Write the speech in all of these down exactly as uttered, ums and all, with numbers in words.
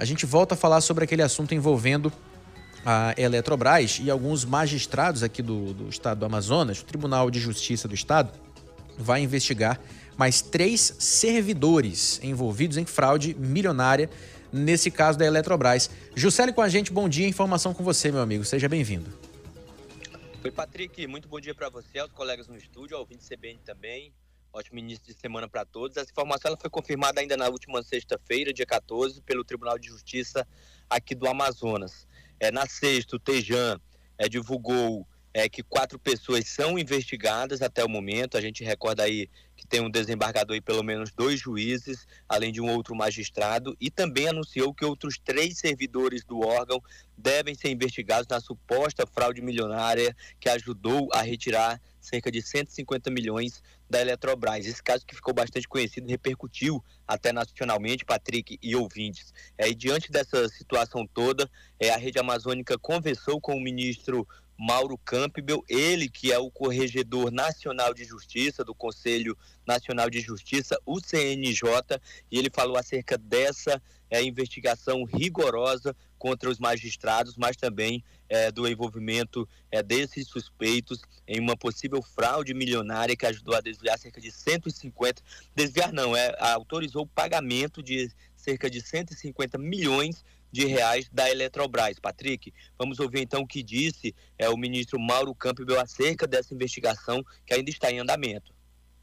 A gente volta a falar sobre aquele assunto envolvendo a Eletrobras e alguns magistrados aqui do, do estado do Amazonas. O Tribunal de Justiça do Estado vai investigar mais três servidores envolvidos em fraude milionária, nesse caso da Eletrobras. Juscelio com a gente, bom dia, informação com você, meu amigo, seja bem-vindo. Oi, Patrick, muito bom dia para você, aos colegas no estúdio, ao ouvinte C B N também. Ótimo início de semana para todos. Essa informação ela foi confirmada ainda na última sexta-feira, dia quatorze, pelo Tribunal de Justiça aqui do Amazonas. É, na sexta, o Tejan é, divulgou é, que quatro pessoas são investigadas até o momento. A gente recorda aí que tem um desembargador e pelo menos dois juízes, além de um outro magistrado, e também anunciou que outros três servidores do órgão devem ser investigados na suposta fraude milionária que ajudou a retirar cerca de cento e cinquenta milhões da Eletrobras. Esse caso que ficou bastante conhecido, repercutiu até nacionalmente, Patrick e ouvintes. É, e diante dessa situação toda, é, a Rede Amazônica conversou com o ministro Mauro Campbell, ele que é o Corregedor Nacional de Justiça do Conselho Nacional de Justiça, o C N J, e ele falou acerca dessa é, investigação rigorosa contra os magistrados, mas também é, do envolvimento é, desses suspeitos em uma possível fraude milionária que ajudou a desviar cerca de cento e cinquenta, desviar não, é, autorizou o pagamento de cerca de cento e cinquenta milhões de reais da Eletrobras. Patrick, vamos ouvir então o que disse é, o ministro Mauro Campbell acerca dessa investigação que ainda está em andamento.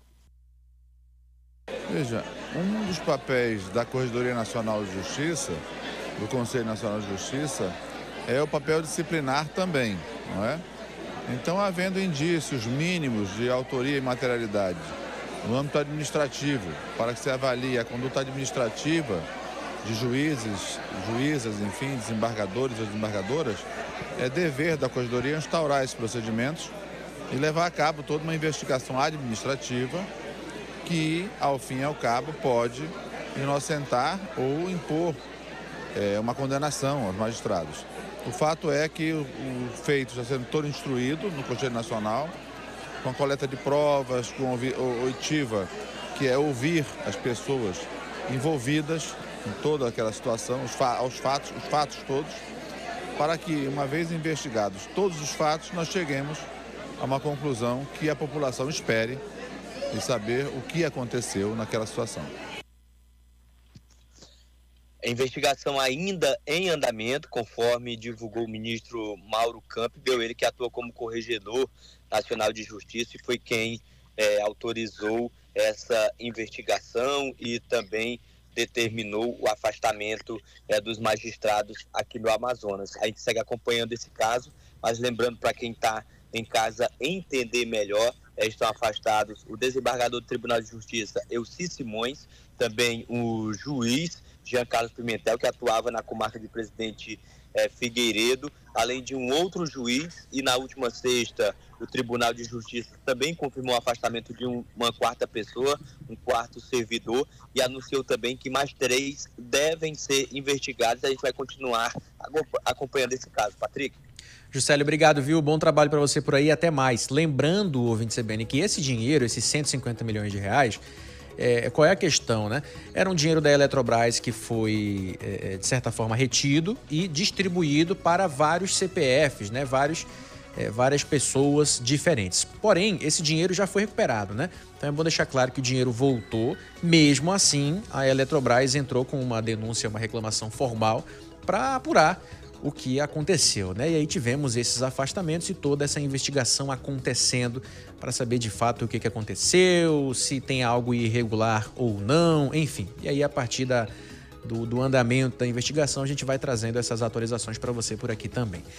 Veja, um dos papéis da Corregedoria Nacional de Justiça, do Conselho Nacional de Justiça, é o papel disciplinar também, não é? Então, havendo indícios mínimos de autoria e materialidade no âmbito administrativo, para que se avalie a conduta administrativa de juízes, juízas, enfim, desembargadores ou desembargadoras, é dever da Corregedoria instaurar esses procedimentos e levar a cabo toda uma investigação administrativa que, ao fim e ao cabo, pode inocentar ou impor é, uma condenação aos magistrados. O fato é que o, o feito está sendo todo instruído no Conselho Nacional, com a coleta de provas, com a oitiva, que é ouvir as pessoas envolvidas em toda aquela situação, os, fa os, fatos, os fatos todos, para que, uma vez investigados todos os fatos, nós cheguemos a uma conclusão que a população espere e saber o que aconteceu naquela situação. A investigação ainda em andamento, conforme divulgou o ministro Mauro Campbell, ele que atua como Corregedor Nacional de Justiça e foi quem é, autorizou essa investigação e também determinou o afastamento é, dos magistrados aqui no Amazonas. A gente segue acompanhando esse caso, mas lembrando para quem está em casa entender melhor, é, estão afastados o desembargador do Tribunal de Justiça, Elci Simões, também o juiz Jean Carlos Pimentel, que atuava na comarca de Presidente é, Figueiredo, além de um outro juiz, e na última sexta o Tribunal de Justiça também confirmou o afastamento de um, uma quarta pessoa, um quarto servidor, e anunciou também que mais três devem ser investigados. A gente vai continuar acompanhando esse caso. Patrick? Juscelio, obrigado, viu? Bom trabalho para você por aí, até mais. Lembrando, ouvinte C B N, que esse dinheiro, esses cento e cinquenta milhões de reais, é, qual é a questão, né? Era um dinheiro da Eletrobras que foi, é, de certa forma, retido e distribuído para vários C P Fs, né? Vários, é, várias pessoas diferentes. Porém, esse dinheiro já foi recuperado, né? Então é bom deixar claro que o dinheiro voltou. Mesmo assim, a Eletrobras entrou com uma denúncia, uma reclamação formal para apurar o que aconteceu, né? E aí tivemos esses afastamentos e toda essa investigação acontecendo para saber de fato o que, que aconteceu, se tem algo irregular ou não, enfim. E aí, a partir da, do, do andamento da investigação, a gente vai trazendo essas atualizações para você por aqui também.